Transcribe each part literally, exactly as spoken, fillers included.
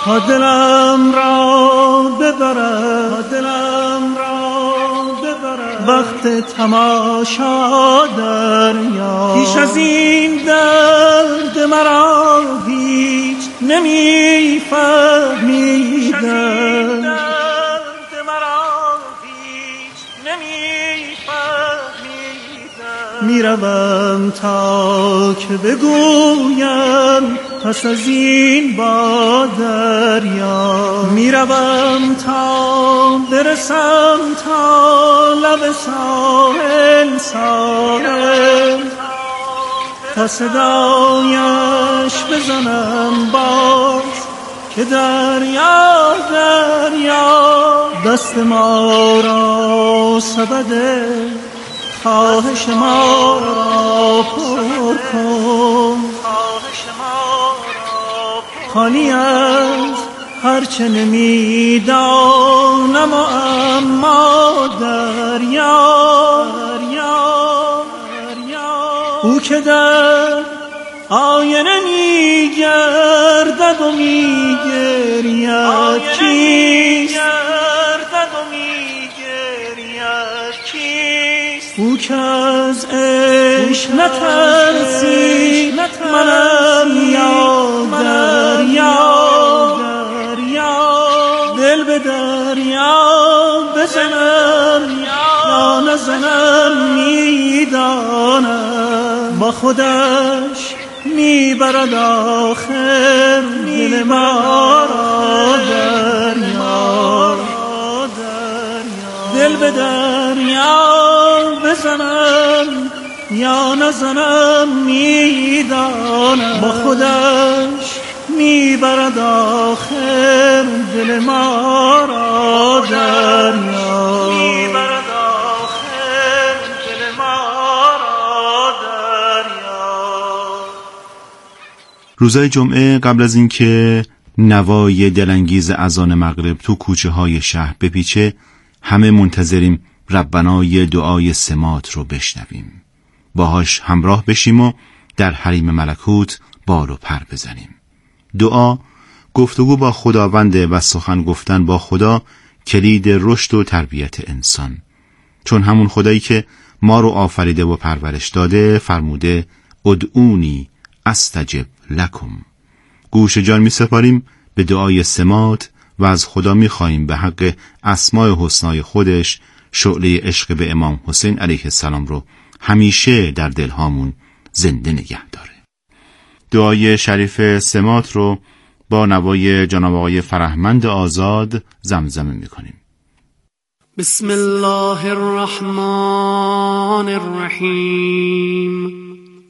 تا دلم را ببرد، دلم را ببرد وقت تماشا دریا. پیش از این درد مرا هیچ نمی‌فهمیدم، میروم تا که بگویم پس از این با دریا. میروم تا برسم تا لب ساحل، ساحل تا صدایش بزنم باز که دریا، دریا دست ما را سبد خواهش ما را پر کن، خالی از هرچه نمیدانم و اما دریا، دریا او که در آینه میگردد و میگرید کیست، او که از عشق نترسی منم یا دریا، دریا دل به دریا بزنم یا نزنم میدانم، با خودش میبرد آخر دل ما را دریا. دل به دریا بزنم یا نزنم میدانم، با خودش میبرد آخر دل ما را دریا. میبرد آخر دل ما را دریا. روزای جمعه قبل از اینکه نوای دلانگیز اذان مغرب تو کوچه های شهر بپیچه، همه منتظریم ربنای دعای سمات رو بشنویم، باهاش همراه بشیم و در حریم ملکوت بال و پر بزنیم. دعا گفتگو با خداونده و سخن گفتن با خدا کلید رشد و تربیت انسان، چون همون خدایی که ما رو آفریده و پرورش داده فرموده ادعونی استجب لکم. گوش جان می سپاریم به دعای سمات و از خدا می خواهیم به حق اسماء حسنای خودش شعله عشق به امام حسین علیه السلام رو همیشه در دلهامون زنده نگه داره. دعای شریف سمات رو با نوای جناب آقای فرهمند آزاد زمزمه می کنیم. بسم الله الرحمن الرحیم.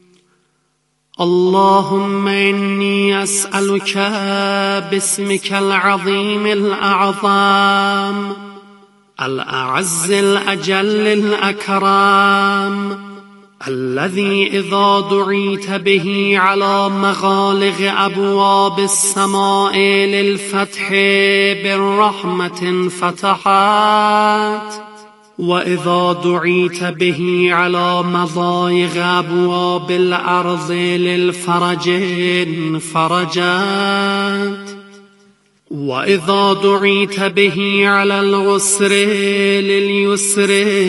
اللهم إني أسألك باسمك العظيم الأعظم الأعز الأجل الأكرم الذي إذا دعيت به على مغالق أبواب السماء للفتح بالرحمة فتحت، وإذا دعيت به على مضايق أبواب الأرض للفرج فرجت، وإذا دعيت به على العسر لليسر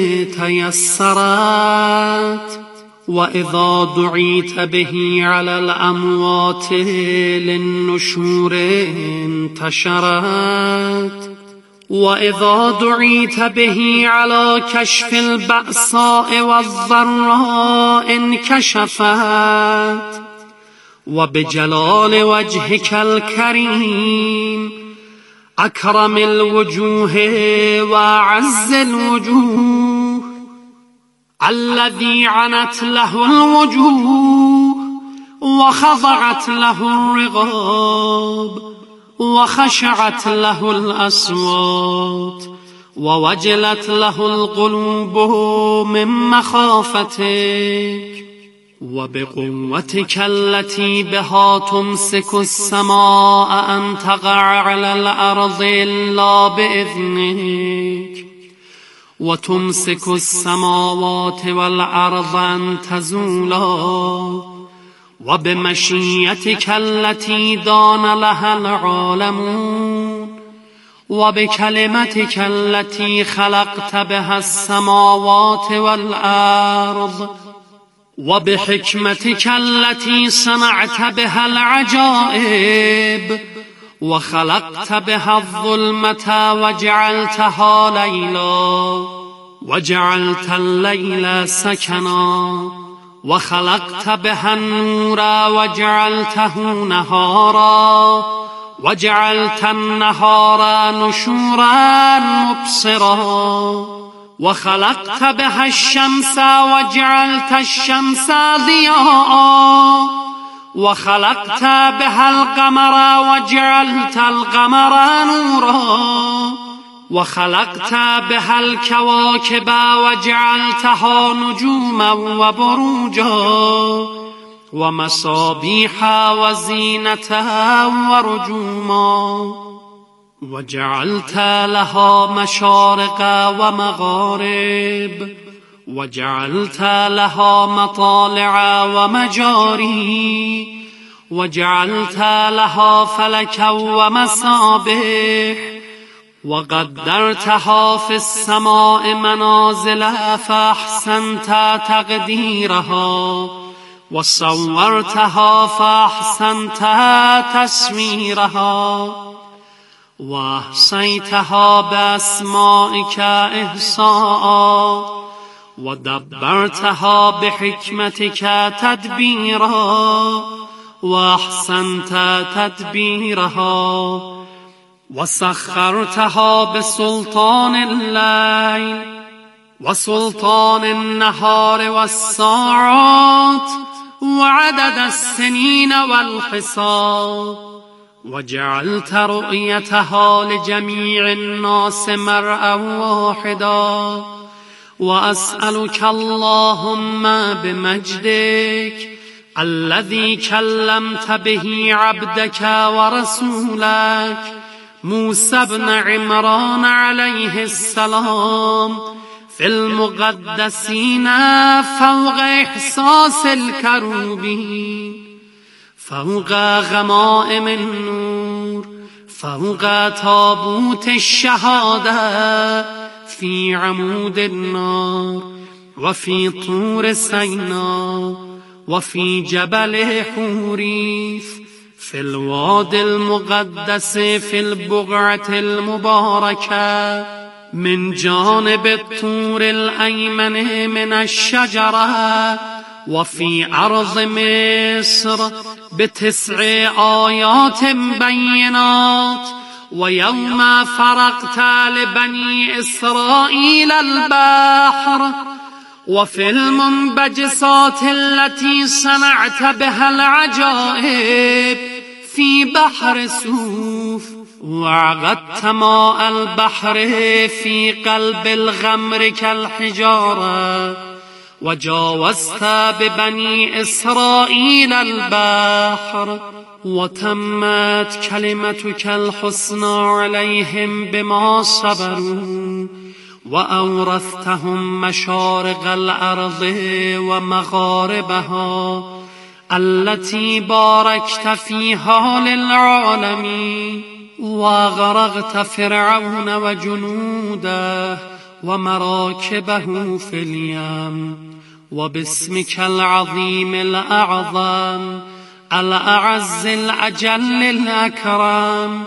تيسرت، وإذا دعيت به على الأموات للنشور انتشرت، وإذا دعيت به على كشف البأساء والضراء انكشفت، وبجلال وجهك الكريم أكرم الوجوه وأعز الوجوه الذي عنت له الوجوه وخضعت له الرقاب وخشعت له الأصوات ووجلت له القلوب من مخافتك، وبقوتك التي بها تمسك السماء أن تقع على الأرض إلا بإذنك، وتمسك السماوات والأرض أن تزولا، وبمشيتك التي دان لها العالمون وبكلمتك التي خلقت بها السماوات والأرض وبحكمتك التي صنعت بها العجائب وخلقت بها الظلمة وجعلتها ليلا وجعلت الليل سكنا وخلقت بها النور وجعلته نهارا وجعلت النهار نشورا مبصرا وخلقت بها الشمس وجعلت الشمس ضياء وخلقت بها القمر وجعلت القمر نورا وخلقت بها الكواكب وجعلتها نجوما وبروجا ومصابيح وزينة ورجوما وجعلت لها مشارق ومغارب وجعلت لها مطالع ومجاري وجعلت لها فلكا ومصابيح وقدرتها في السماء منازل فأحسنت تقديرها وصورتها فأحسنت تصويرها وأحصيتها بأسمائك إحصاء ودبرتها بحكمتك تدبيرا وأحسنت تدبيرها وسخرتها بسلطان الليل وسلطان النهار والساعات وعدد السنين والحساب وجعلت رؤيتها لجميع الناس مرءا واحدا وأسألك اللهم بمجدك الذي كلمت به عبدك ورسولك موسى بن عمران عليه السلام في المقدسين فوق إحساس الكروبين فوق غمائم النور فوق تابوت الشهادة في عمود النار وفي طور سيناء وفي جبل حوريث في الوادي المقدس في البقعة المباركة من جانب الطور الأيمن من الشجرة وفي أرض مصر بتسع آيات بينات ويوم فرقت لبني إسرائيل البحر وفي المنبجسات التي صنعت بها العجائب في بحر سوف وعقدت ماء البحر في قلب الغمر كالحجارة وجاوزت ببني إسرائيل البحر وتمت كلمتك الحسنى عليهم بما صبروا وأورثتهم مشارق الأرض ومغاربها التي باركت فيها للعالمين وغرقت فرعون وجنوده ومراكبه في اليم وباسمك العظيم الأعظم الأعز الأجل الأكرم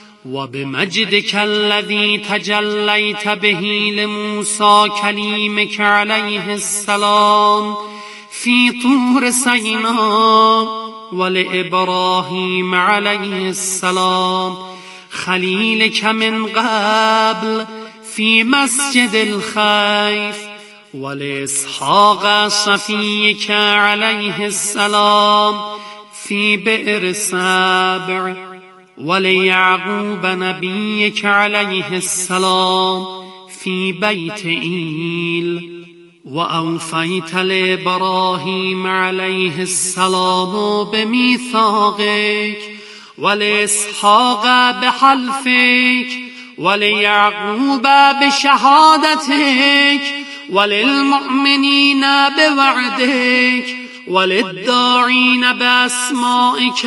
وبمجدك الذي تجليت به لموسى كليمك عليه السلام في طور سيناء ولإبراهيم عليه السلام خليلك من قبل في مسجد الخيف ولإسحاق صفيك عليه السلام في بئر سبع وليعقوب نبيك عليه السلام في بيت إيل وأوفيت لإبراهيم عليه السلام بميثاقك ولإسحاق بحلفك وليعقوب بشهادتك وللمؤمنين بوعدك وللداعين بأسمائك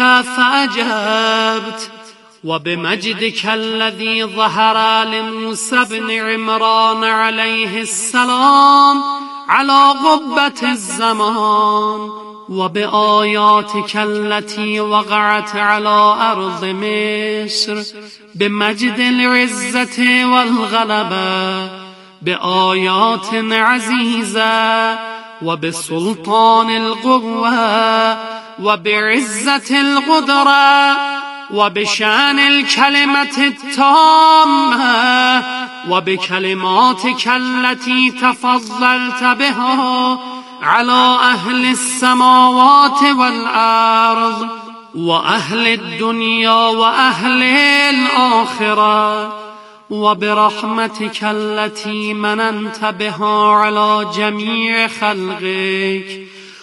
فأجبت وبمجدك الذي ظهر لموسى بن عمران عليه السلام على قبة الزمان وبآياتك التي وقعت على أرض مصر بمجد العزة والغلبة بآيات عزيزة وبسلطان القوة وبعزة القدرة وبشأن الكلمة التامة وبكلماتك التي تفضلت بها على أهل السماوات والأرض وأهل الدنيا وأهل الآخرة وبرحمتك التي مننت بها على جميع خلقك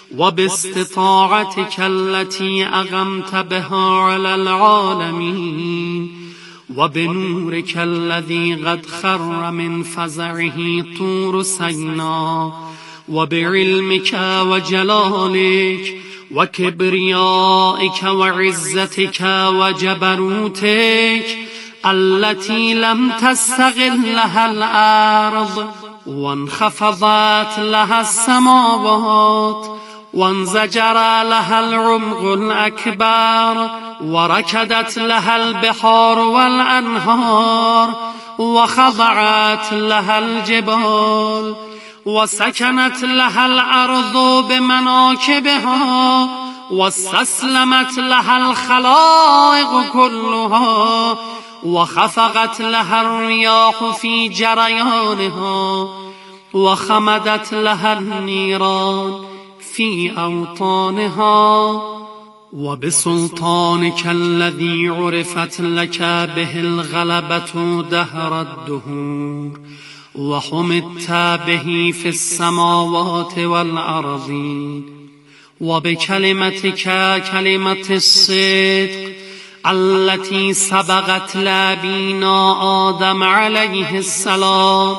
وباستطاعتك التي أغمت بها على العالمين وبنورك الذي قد خر من فزعه طور سيناء وبعلمك وجلالك وكبريائك وعزتك وجبروتك التي لم تستغلها الأرض وانخفضت لها السماوات وانزجر لها العمق الأكبر وركدت لها البحار والأنهار وخضعت لها الجبال وسكنت لها الأرض بمناكبها واستسلمت لها الخلائق كلها وخفقت لها الرياح في جريانها وخمدت لها النيران في أوطانها وبسلطانك الذي عرفت لك به الغلبة دهر الدهور وحمدت به في السماوات والأرضين وبكلمتك كلمة الصدق التي سبقت لابينا آدم عليه السلام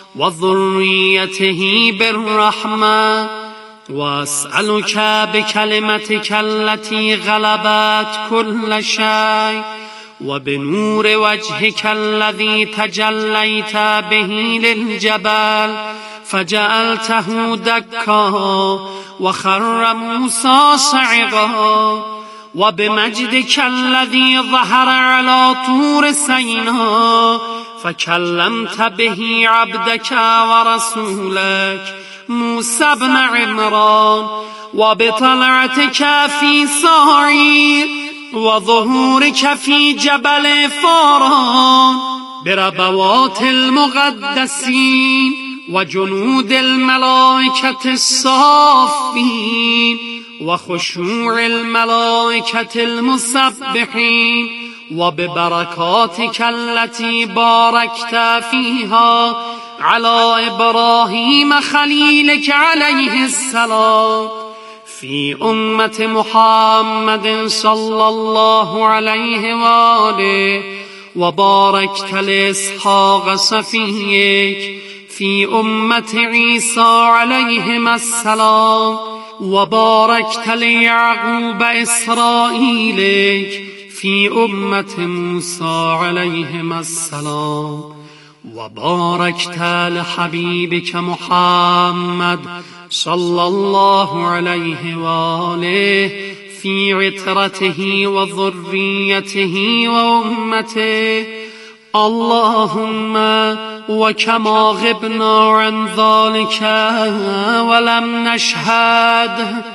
وذريته بالرحمة وأسألك بكلمتك التي غلبت كل شيء وبنور وجهك الذي تجليت به للجبل فجعلته دكا وخر موسى صعقا وبمجدك الذي ظهر على طور سيناء فكلمت به عبدك ورسولك موسى بن عمران وبطلعتك في صاعير وظهورك في جبل فاران بربوات المقدسين وجنود الملائكة الصافين وخشوع الملائكة المسبحين وببركاتك التي باركت فيها على إبراهيم خليلك عليه السلام في أمة محمد صلى الله عليه وآله وباركت لإسحاق صفيك في أمة عيسى عليهما السلام وباركت ليعقوب إسرائيلك في أمة موسى عليهما السلام وباركت لحبيبك محمد صلى الله عليه وآله في عترته وذريته وأمته اللهم وكما غبنا عن ذلك ولم نشهد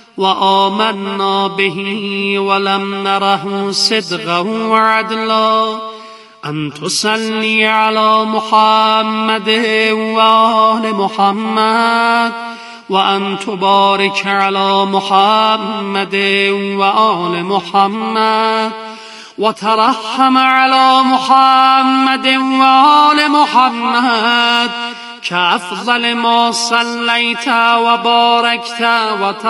وآمنا به ولم نره صدقا وعدلا أن تصلي على محمد وآل محمد وأن تبارك على محمد وآل محمد وترحم على محمد وآل محمد كأفضل ما صليت وباركت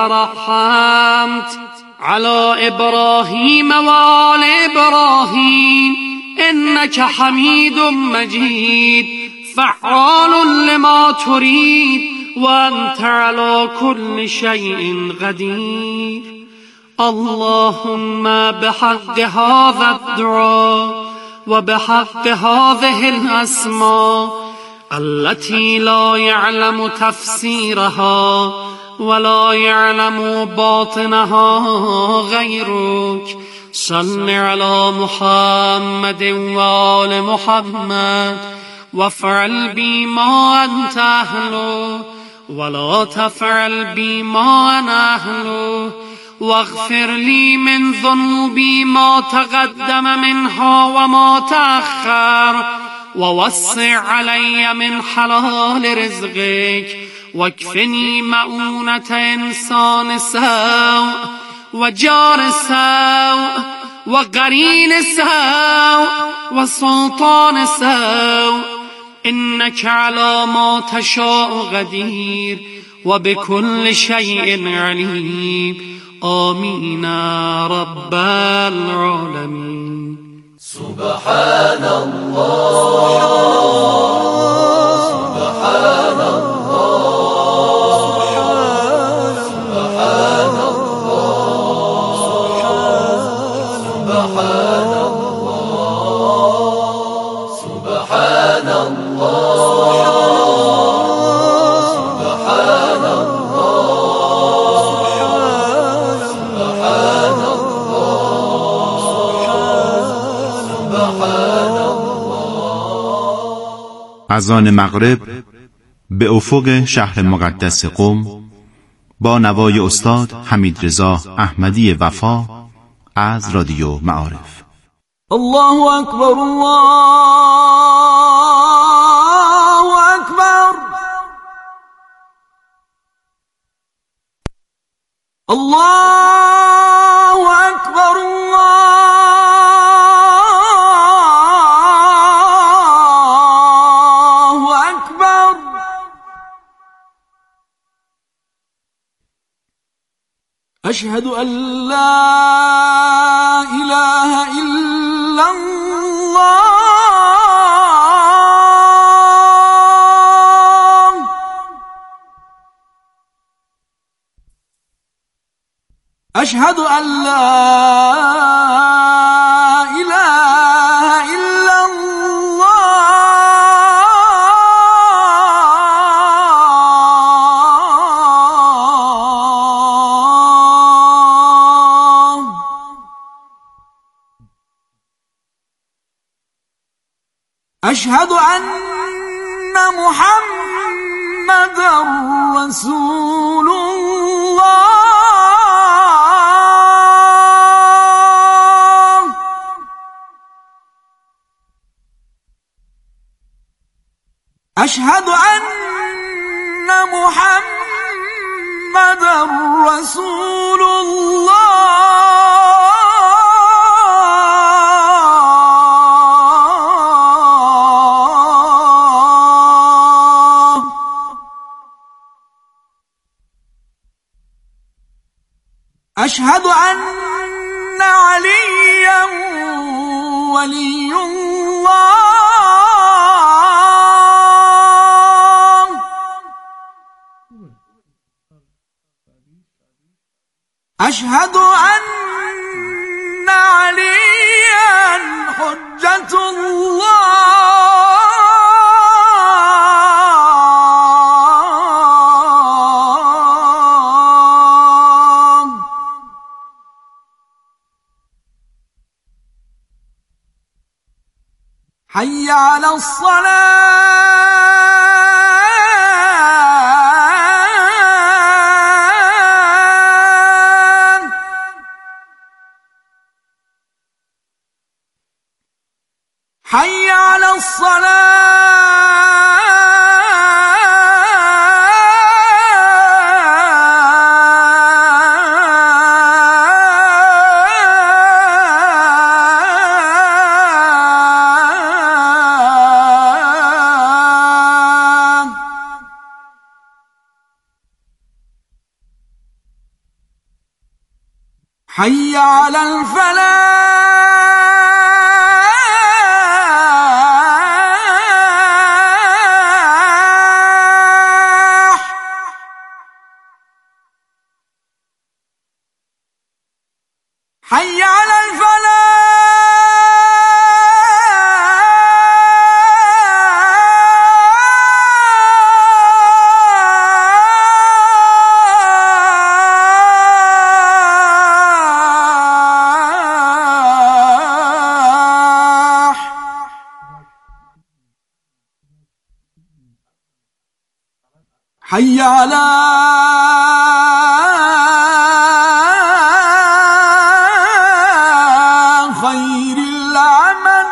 وترحمت على إبراهيم وآل إبراهيم إنك حميد مجيد فعال لما تريد وأنت على كل شيء قدير. اللهم بحق هذا الدعاء وبحق هذه الأسماء التي لا يعلم تفسيرها ولا يعلم باطنها غيرك، صل على محمد وآل محمد وافعل بي ما أنت أهله ولا تفعل بي ما أنا أهله، واغفر لي من ذنوبي ما تقدم منها وما تأخر، ووسع علي من حلال رزقك، واكفني مؤونة إنسان سوء وجار سوء وقرين سوء وسلطان سوء، إنك على ما تشاء قدير وبكل شيء عليم. آمين رب العالمين. سبحان الله سبحان الله سبحان الله سبحان الله اذان مغرب به افق شهر مقدس قم با نوای استاد حمیدرضا احمدی وفا از رادیو معارف. الله اکبر الله اکبر الله اکبر الله اکبر. اشهد ان لا اله الا الله. اشهد ان لا اله الا الله. اشهد ان محمدا رسول الله. اشهد ان محمدا رسول الله. اشهد ان عليا ولي الله. اشهد ان عليا حجة الله. حي على الصلاة. حي على الصلاة. حي على الفلاح. حي على خير العمل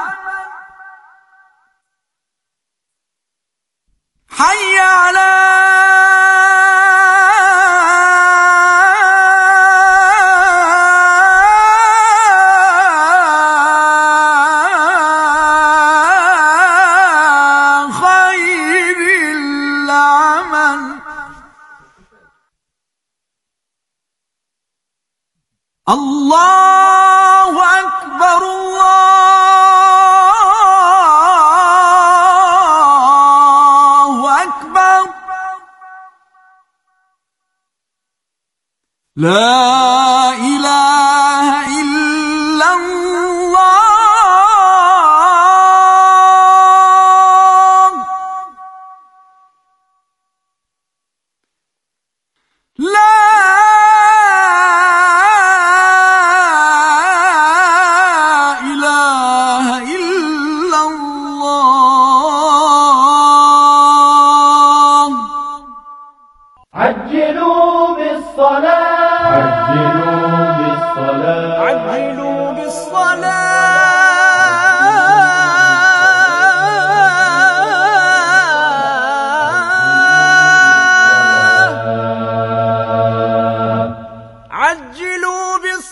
حي على الله أكبر الله أكبر لا إله إلا الله لا عجلوا بالصلاة عجلوا بالصلاة عجلوا بالصلاة عجلوا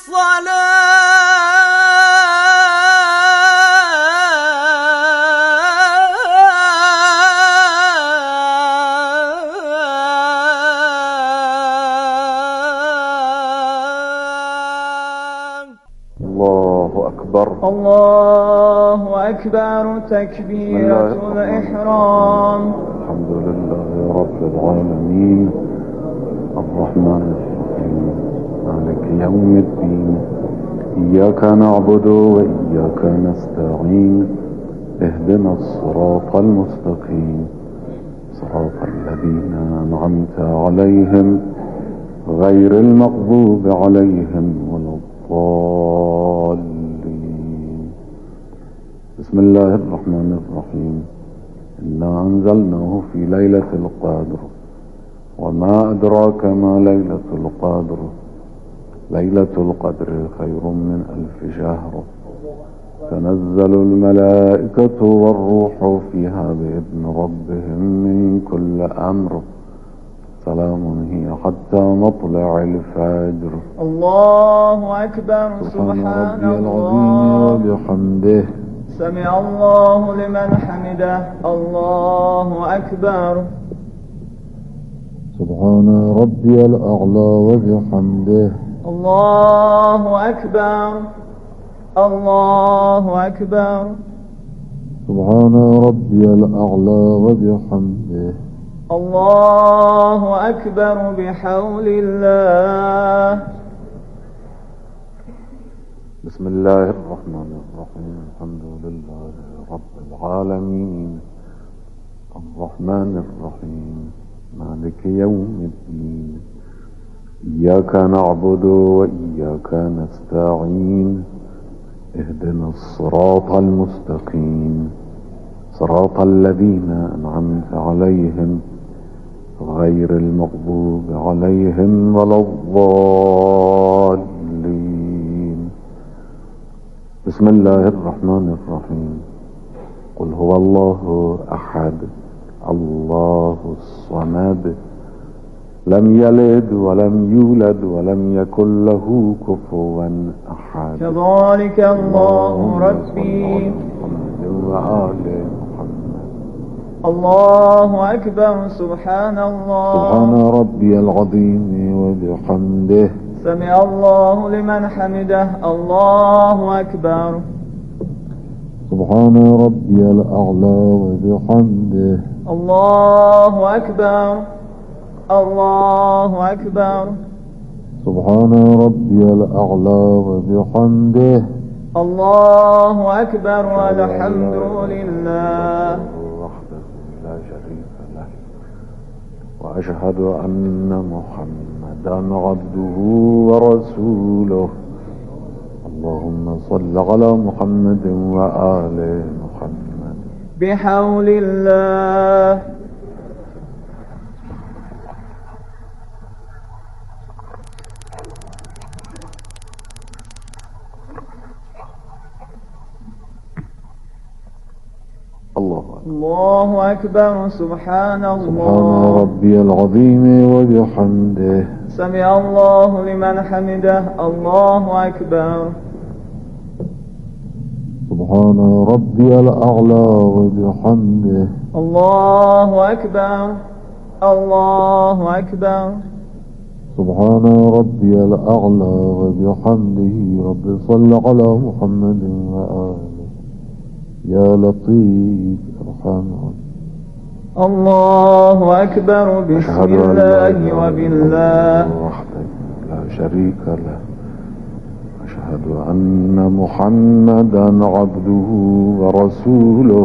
الله أكبر الله أكبر تكبيرة الإحرام. الحمد لله رب العالمين الرحمن الرحيم مالك يوم الدين إياك نعبد وإياك نستعين اهدنا الصراط المستقيم صراط الذين أنعمت عليهم غير المغضوب عليهم ولا الضالين. بسم الله الرحمن الرحيم. إنا أنزلناه في ليلة القدر وما أدراك ما ليلة القدر ليلة القدر خير من ألف شهر تنزل الملائكة والروح فيها بإذن ربهم من كل أمر سلام هي حتى مطلع الفجر. الله أكبر. سبحان ربي العظيم وبحمده سمع الله لمن حمده. الله أكبر. سبحان ربي الأعلى وبحمده. الله أكبر. الله أكبر. سبحان ربي الأعلى وبحمده. الله أكبر بحول الله. بسم الله الرحمن الرحيم. الحمد لله رب العالمين الرحمن الرحيم مالك يوم الدين إياك نعبد وإياك نستعين اهدنا الصراط المستقيم صراط الذين أنعمت عليهم غير المغضوب عليهم ولا الضالين. بسم الله الرحمن الرحيم. قل هو الله أحد الله الصمد لم يلد ولم يولد ولم يكن له كفوا أحد. كذلك الله ربي. محمد وآل محمد. الله أكبر. سبحان الله. سبحان ربي العظيم وبحمده. سمع الله لمن حمده. الله أكبر. سبحان ربي الأعلى وبحمده. الله أكبر. الله أكبر. سبحان ربي الأعلى وبحمده. الله أكبر والحمد لله وحده لا شريك له وأشهد أن محمدا عبده ورسوله. اللهم صل على محمد وآل محمد. بحول الله. الله أكبر. سبحان سبحان الله. ربي العظيم وبحمده. سمع الله لمن حمده. الله أكبر. سبحان ربي الأعلى وبحمده. الله أكبر. الله أكبر. سبحان ربي الأعلى وبحمده. رب صل على محمد وآله يا لطيف ارحمنا. الله أكبر. بسم الله وبالله وحده لا شريك له. أشهد أن محمدا عبده ورسوله.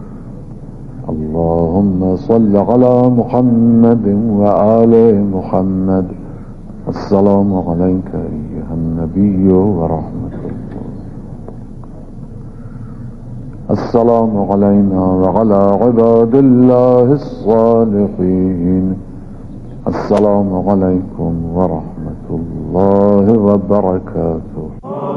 اللهم صل على محمد وآل محمد. السلام عليك أيها النبي ورحمة الله. السلام علينا وعلى عباد الله الصالحين. السلام عليكم ورحمة الله وبركاته.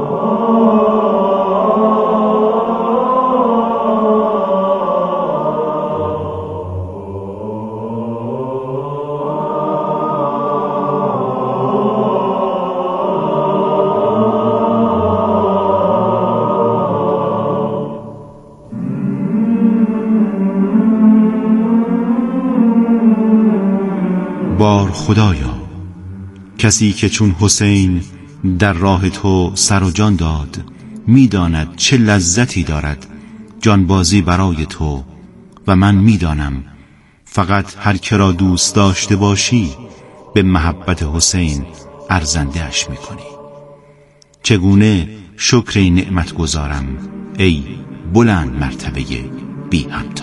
بار خدایا، کسی که چون حسین در راه تو سر و جان داد، میداند چه لذتی دارد جانبازی برای تو، و من میدانم فقط هر که را دوست داشته باشی به محبت حسین ارزنده اش میکنی. چگونه شکر این نعمت گذارم ای بلند مرتبه بی همتا.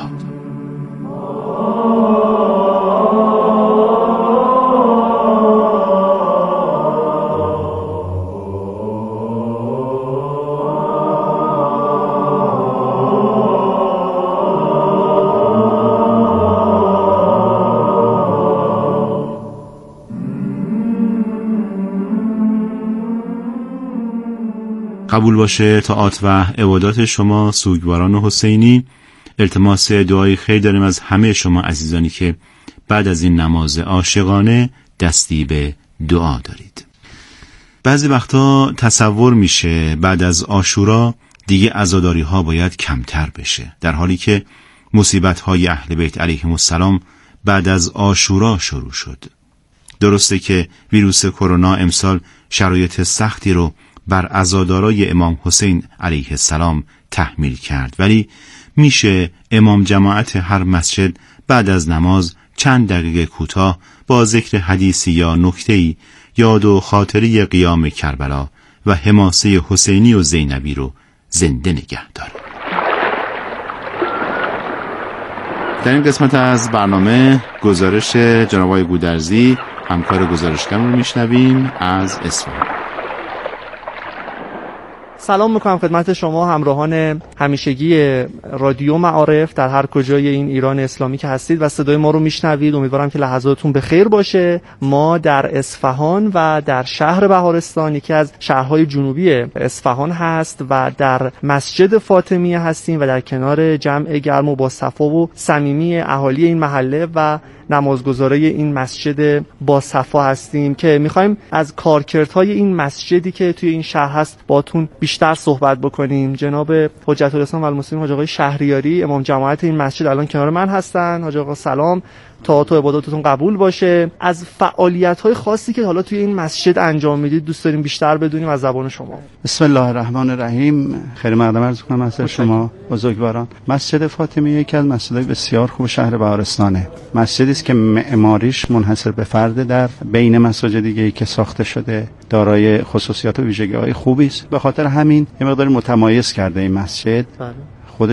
قبول باشه طاعات و عبادات شما سوگواران حسینی. التماس دعای خیر داریم از همه شما عزیزانی که بعد از این نماز عاشقانه دستی به دعا دارید. بعضی وقتا تصور میشه بعد از عاشورا دیگه عزاداری ها باید کمتر بشه، در حالی که مصیبت های اهل بیت علیهم السلام بعد از عاشورا شروع شد. درسته که ویروس کرونا امسال شرایط سختی رو بر عزادارای امام حسین علیه السلام تحمیل کرد، ولی میشه امام جماعت هر مسجد بعد از نماز چند دقیقه کوتاه با ذکر حدیثی یا نکته‌ای یاد و خاطری قیام کربلا و حماسه حسینی و زینبی رو زنده نگه داره. در این قسمت از برنامه گزارش جناب آقای گودرزی، همکار گزارشگر رو میشنویم از اصفهان. سلام میکنم خدمت شما همراهان همیشگی رادیو معارف در هر کجای این ایران اسلامی که هستید و صدای ما رو میشنوید. امیدوارم که لحظاتتون به خیر باشه. ما در اصفهان و در شهر بهارستان، یکی از شهرهای جنوبی اصفهان هست، و در مسجد فاطمیه هستیم و در کنار جمع گرم و با صفا و صمیمی اهالی این محله و نمازگزارای این مسجد با صفا هستیم که میخوایم از کارکردهای این مسجدی که توی این شهر هست باتون بیشتر صحبت بکنیم. جناب حجت الاسلام و المسلمین حاج آقای شهریاری، امام جماعت این مسجد، الان کنار من هستن. حاج آقا سلام، طاعات و عباداتتون قبول باشه. از فعالیت‌های خاصی که حالا توی این مسجد انجام میدید دوست داریم بیشتر بدونیم از زبان شما. بسم الله الرحمن الرحیم. خیر مقدم عرض کنم از شما بزرگواران. مسجد فاطمیه یکی از مساجد بسیار خوب شهر بهارستانه. مسجدی است که معماریش منحصر به فرد در بین مساجد دیگه‌ای که ساخته شده، دارای خصوصیات و ویژگی‌های خوبی است. به خاطر همین یه مقدار متمایز کرده این مسجد. بله.